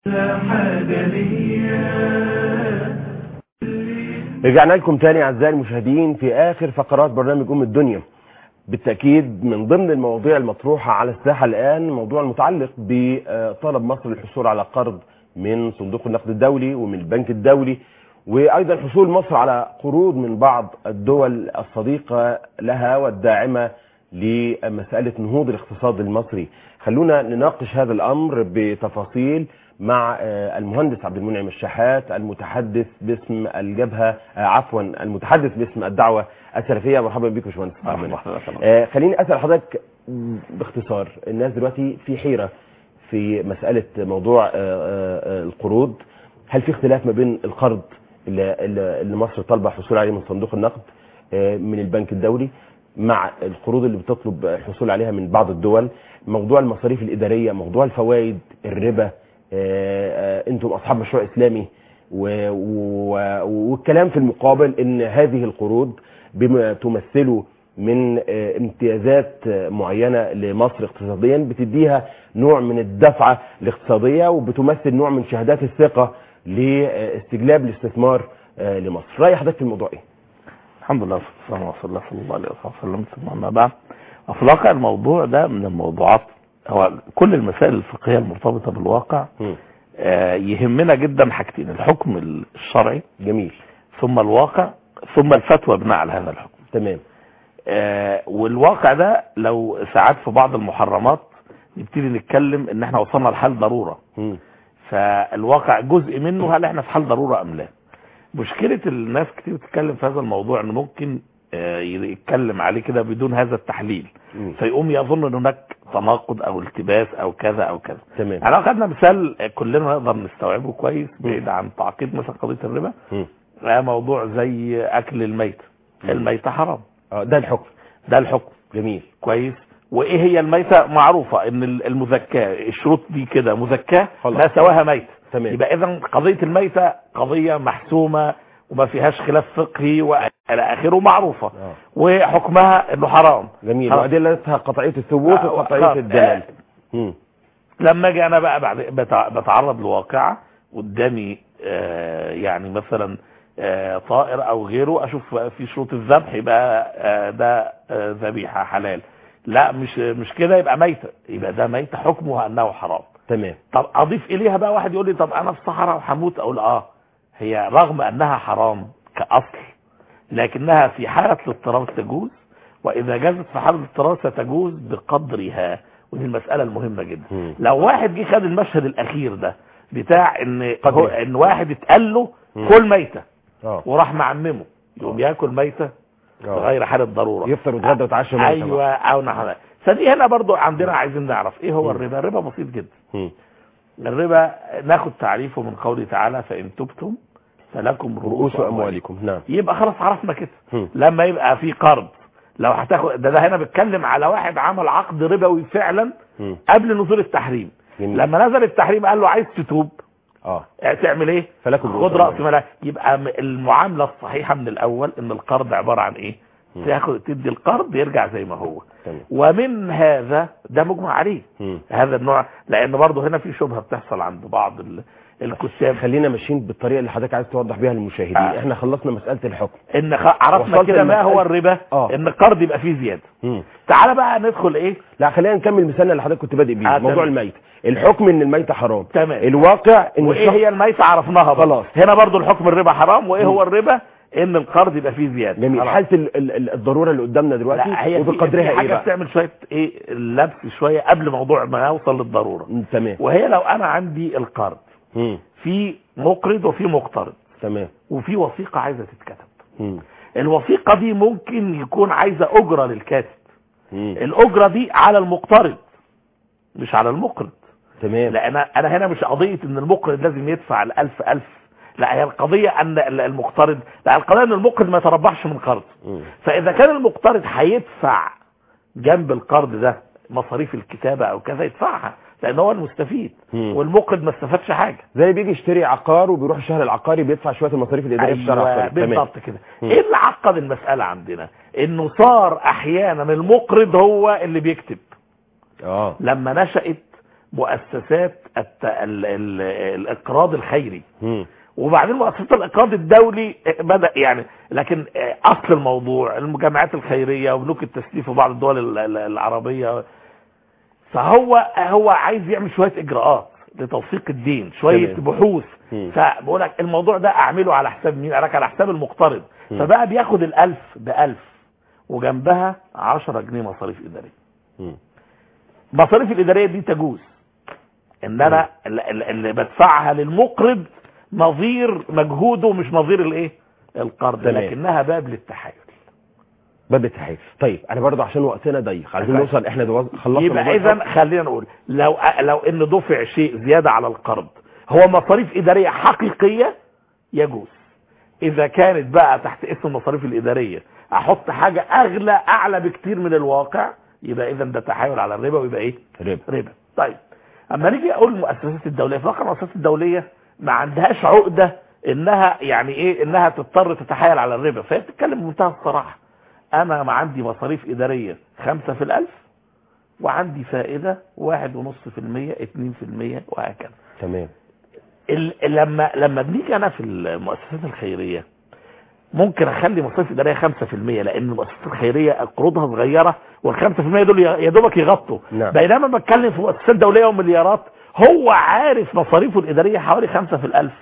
رجعنا لكم تاني اعزائي المشاهدين في اخر فقرات برنامج الدنيا. بالتاكيد من ضمن المواضيع المطروحه على الساحه الان موضوع المتعلق بطلب مصر للحصول على قرض من صندوق النقد الدولي ومن البنك الدولي، وايضا حصول مصر على قروض من بعض الدول الصديقه لها والداعمه لمساله نهوض الاقتصاد المصري. خلونا نناقش هذا الامر بتفاصيل مع المهندس عبد المنعم الشحات المتحدث باسم الجبهه المتحدث باسم الدعوه السلفيه. مرحبا بكم يا باشمهندس. خليني اسال حضرتك باختصار، الناس دلوقتي في حيره في مساله موضوع القروض. هل في اختلاف ما بين القرض اللي مصر طالبه الحصول عليه من صندوق النقد من البنك الدولي مع القروض اللي بتطلب الحصول عليها من بعض الدول؟ موضوع المصاريف الاداريه، موضوع الفوائد، الربا، انتم اصحاب مشروع اسلامي، والكلام في المقابل ان هذه القروض بما تمثله من امتيازات معينه لمصر اقتصاديا بتديها نوع من الدفعه الاقتصاديه وبتمثل نوع من شهادات الثقه لاستجلاب الاستثمار لمصر. راي حضرتك في الموضوع ايه؟ الحمد لله والصلاه والسلام صلى الله عليه وسلم. ثم اما بعد، في الواقع الموضوع ده من الموضوعات، هو كل المسائل الفقهيه المرتبطه بالواقع يهمنا جدا حاجتين: الحكم الشرعي جميل، ثم الواقع، ثم الفتوى بناء على هذا الحكم. تمام. والواقع ده لو ساعات في بعض المحرمات نبتدي نتكلم ان احنا وصلنا لحال ضروره، فالواقع جزء منه هل احنا في حال ضروره ام لا. مشكله الناس كتير بتتكلم في هذا الموضوع انه ممكن يتكلم عليه كده بدون هذا التحليل، فيقوم يظن ان هناك تناقض او التباس او كذا او كذا. تمام. يعني لو خدنا مثال كلنا نقدر نستوعبه كويس بعيد عن تعقيد مثلا قضيه الربا، موضوع زي اكل الميتة. الميتة حرام، ده الحكم. ده الحكم. جميل، كويس. وايه هي الميتة؟ معروفة ان المزكاة، الشروط دي كده مزكاة لا سواها ميتة. تمام. يبقى اذا قضية الميتة قضية محسومة وما فيهاش خلاف فقهي والى اخره، معروفة. وحكمها انه حرام. جميل. وادلتها قطعية الثبوت وقطعية الدلال. لما اجي انا بقى بعد بتعرض لواقعة قدامي، يعني مثلا طائر او غيره، اشوف في شروط الذبح يبقى ده ذبيحة حلال، لا مش كده يبقى ميتة، يبقى ده ميتة حكمها انه حرام. تمام. طب اضيف اليها بقى واحد يقول لي طب انا في صحراء وحموت، اقول هي رغم انها حرام كاصل لكنها في حالة الاضطرار تجوز، واذا جازت في حالة الاضطرار ستجوز بقدرها. ودي المسألة المهمة جدا. لو واحد جه خد المشهد الاخير ده بتاع ان واحد اتقال له كل ميتة وراح معممه، يقوم ياكل ميتة غير حالة ضرورة، يفطر ويتغدى ويتعشى ميتة. ايوه، او نحن. فدي هنا برضو عندنا عايزين نعرف ايه هو الربا. الربا بسيط جدا. الربا ناخد تعريفه من قوله تعالى: فإن تبتم فلكم رؤوس أموالكم. نعم. يبقى خلاص عرفنا كده. لما يبقى في قرض، لو هتاخد ده هنا بتكلم على واحد عمل عقد ربوي فعلا قبل نزول التحريم. جميل. لما نزل التحريم قال له عايز تتوب تعمل ايه؟ فلكم خد رأس مالك. يبقى المعاملة الصحيحة من الاول ان القرض عبارة عن ايه؟ تدي القرض يرجع زي ما هو. ومن هذا ده مجمع عليه هذا النوع، لان برضه هنا في شبهه بتحصل عند بعض الكتاب. خلينا ماشيين بالطريقه اللي حضرتك عايز توضح بيها للمشاهدين. احنا خلصنا مساله الحكم، ان عرفنا كده ما هو الربا. ان القرض يبقى فيه زياده. تعال بقى ندخل ايه. لا خلينا نكمل مثالنا اللي حضرتك كنت بادئ بيه. موضوع الميت، الحكم ان الميتة حرام. تمام. الواقع ان وايه هي الميتة عرفناها خلاص. هنا برضو الحكم الربا حرام. وايه هو الربا؟ ان القرض يبقى فيه زياده. جميل. حاله الضروره اللي قدامنا دلوقتي وبقدرها ايه حاجه بتعمل شويه اللبس شويه قبل موضوع ما يوصل للضروره. تمام. وهي لو انا عندي القرض في مقرض وفي مقترض، تمام، وفي وثيقه عايزه تتكتب. الوثيقه دي ممكن يكون عايزه اجره للكاتب. الاجره دي على المقترض مش على المقرض. تمام. لان انا هنا مش قضيه ان المقرض لازم يدفع ال1000. لا، هي القضيه ان المقترض، لا، القضيه ان المقرض ما يتربحش من قرض. فاذا كان المقترض هيدفع جنب القرض ده مصاريف الكتابه او كذا يدفعها، لان هو المستفيد. والمقرض ما استفادش حاجه. زي بيجي يشتري عقار وبيروح الشهر العقاري بيدفع شويه المصاريف الاداريه في الشهر العقاري. بالظبط كده. ايه اللي عقد المساله عندنا؟ انه صار احيانا المقرض هو اللي بيكتب. لما نشأت مؤسسات الاقراض الخيري، وبعدين مؤسسات الاقراض الدولي بدأ يعني، لكن اصل الموضوع الجمعيات الخيرية وبنوك التسليف وبعض الدول العربية. فهو عايز يعمل شوية اجراءات لتوثيق الدين، شوية بحوث. فبقول لك الموضوع ده اعمله على حساب مين؟ قالك على حساب المقترض. فبقى بياخد ال1000 ب1000 وجنبها 10 جنيه مصاريف ادارية. مصاريف الادارية دي تجوز ان انا اللي بدفعها للمقرض نظير مجهوده مش نظير الايه القرض، لكنها باب للتحايل. باب التحايل. طيب انا برضه عشان وقتنا ضيق عايزين نوصل، احنا خلصنا. يبقى اذا خلينا نقول لو ان دفع شيء زيادة على القرض هو مصاريف ادارية حقيقية يجوز. اذا كانت بقى تحت اسم المصاريف الادارية احط حاجة اعلى بكتير من الواقع، يبقى اذا ده تحايل على الربا، ويبقى ايه؟ ربا. طيب اما نيجي اقول المؤسسات الدولية، فقط المؤسسات الدولية ما عندهاش عقدة انها يعني ايه انها تضطر تتحايل على الربا، فهي بتتكلم بمنتهى الصراحة. انا ما عندي مصاريف ادارية 5 في ال1000 وعندي فائدة 1.5%، 2%، وهكذا. تمام. لما بنيجي انا في المؤسسات الخيرية ممكن اخلي مصاريف اداريه 5%، لان المؤسسات الخيريه قروضها صغيره، وال5% دول يا دوبك يغطوا. نعم. بينما بتكلم في مؤسسات دوليه ومليارات، هو عارف مصاريفه الاداريه حوالي 5 في ال1000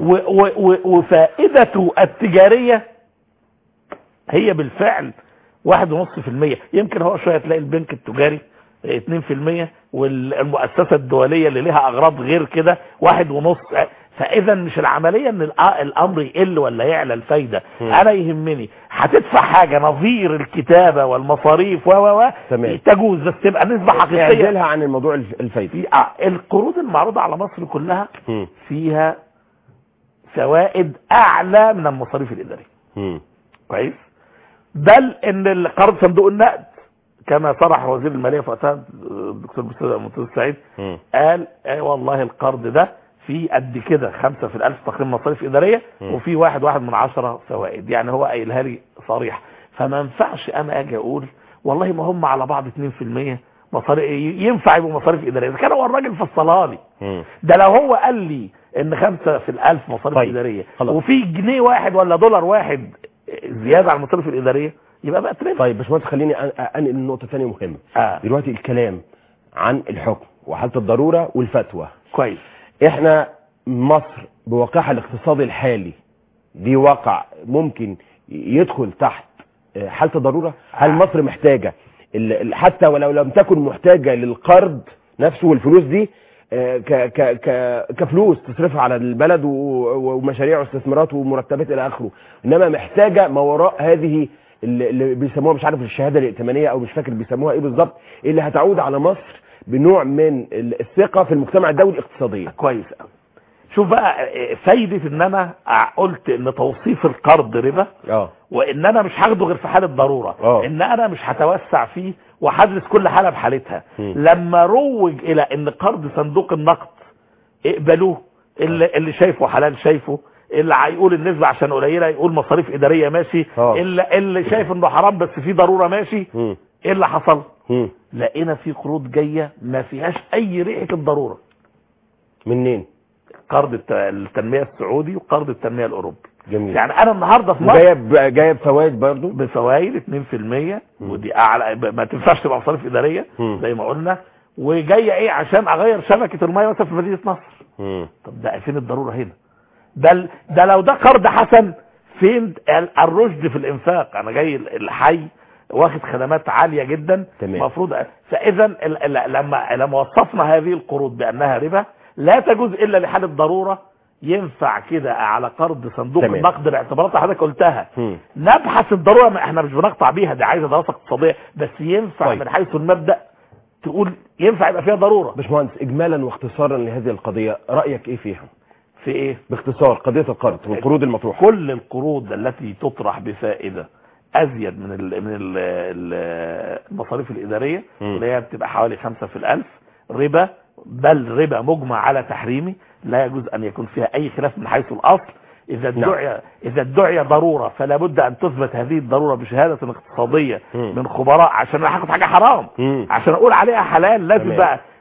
وفائدته التجاريه هي بالفعل 1.5%. يمكن هو شويه تلاقي البنك التجاري 2%، والمؤسسه الدوليه اللي لها اغراض غير كده 1.5%. فاذا مش العمليه ان الامر يقل ولا يعلى الفايده. انا يهمني هتدفع حاجه نظير الكتابه والمصاريف تجوز، بس تبقى نسبه حقيقيه يعدلها عن الموضوع الفايده. القروض المعروضه على مصر كلها فيها فوائد اعلى من المصاريف الاداريه. كويس. بل ان القرض صندوق النقد كما صرح وزير الماليه في وقتها الدكتور منتصر سعيد قال والله القرض ده في قد كده 5 في ال1000 تقريبا مصاريف اداريه، وفي 1.1 فوائد. يعني هو قايلها لي صريح. فما ينفعش انا اجي اقول والله ما هم على بعض 2% مصاريف ينفع يبقوا مصاريف اداريه. اذا كان هو الراجل فصلها لي ده، لو هو قال لي ان 5 في ال1000 مصاريف اداريه وفي جنيه واحد ولا دولار واحد زياده على المصاريف الاداريه يبقى بقى ترند. طيب باشمهندس خليني انقل النقطه ثانيه مهمه. دلوقتي الكلام عن الحكم وحاله الضروره والفتوى. كويس. احنا مصر بواقعها الاقتصادي الحالي دي واقع ممكن يدخل تحت حالة الضرورة؟ هل مصر محتاجة حتى ولو لم تكن محتاجة للقرض نفسه والفلوس دي كفلوس تصرفها على البلد ومشاريع واستثمارات ومرتبات الى اخره، انما محتاجة ما وراء هذه اللي بيسموها مش عارف الشهادة الائتمانية او مش فاكر بيسموها ايه بالظبط، اللي هتعود على مصر بنوع من الثقة في المجتمع الدولي اقتصاديا. كويس قوي. شوف بقى فايدة ان انا قلت ان توصيف القرض ربا، وان انا مش هاخده غير في حالة ضرورة، ان انا مش هتوسع فيه وهدرس كل حالة بحالتها. لما روج الى ان قرض صندوق النقد اقبلوه، اللي شايفه حلال شايفه، اللي هيقول النسبة عشان قليلة يقول مصاريف ادارية ماشي، اللي شايف انه حرام بس في ضرورة ماشي. ايه اللي حصل؟ لقينا في قروض جاية ما فيهاش اي ريحة الضرورة. منين؟ قرض التنمية السعودي وقرض التنمية الاوروبي. جميل. يعني انا النهاردة في مصر جايب فوائد برضو بفوائد 2%، ودي اعلى ما تنفعش تبقى مصاريف ادارية زي ما قلنا، وجاية ايه عشان اغير شبكة المياه مثلا في مدينة نصر. طب ده فين الضرورة هنا؟ ده لو ده قرض حسن فين الرشد في الانفاق؟ انا جاي الحي واخد خدمات عالية جدا مفروض. فاذا لما وصفنا هذه القروض بانها ربا لا تجوز الا لحالة ضرورة، ينفع كده على قرض صندوق النقد باعتبارات حضرتك قلتها. نبحث الضرورة، احنا مش بنقطع بيها، دي عايزة دراسة اقتصادية، بس ينفع من حيث المبدأ تقول ينفع يبقى فيها ضرورة. باشمهندس اجمالا واختصارا لهذه القضية رأيك ايه فيها؟ في ايه؟ باختصار قضية القرض والقروض المطروحة. كل القروض التي تطرح بفائدة ازيد من المصاريف الادارية اللي هي بتبقى حوالي 5 في ال1000 ربا، بل ربا مجمع على تحريمه، لا يجوز ان يكون فيها اي خلاف من حيث الاصل. اذا ادعي ضرورة فلا بد ان تثبت هذه الضرورة بشهادة اقتصادية من خبراء، عشان انا هاخد حاجة حرام عشان اقول عليها حلال لازم بقى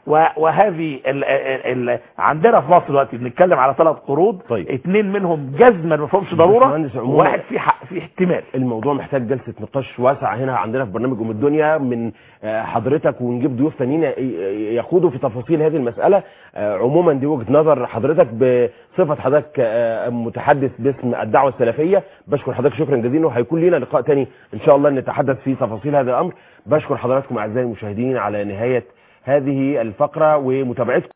وهذه عندنا في مصر دلوقتي بنتكلم على 3 قروض. طيب. 2 منهم جزما ما فيهمش ضروره، وواحد في احتمال. الموضوع محتاج جلسه نقاش واسعه هنا عندنا في برنامج الدنيا من حضرتك، ونجيب ضيوف ثانيين يخوضوا في تفاصيل هذه المساله. عموما دي وجهه نظر حضرتك بصفه حضرتك متحدث باسم الدعوه السلفيه. بشكر حضرتك شكرا جزيلا، وهيكون لنا لقاء ثاني ان شاء الله نتحدث في تفاصيل هذا الامر. بشكر حضراتكم اعزائي المشاهدين على نهايه هذه الفقره ومتابعتكم.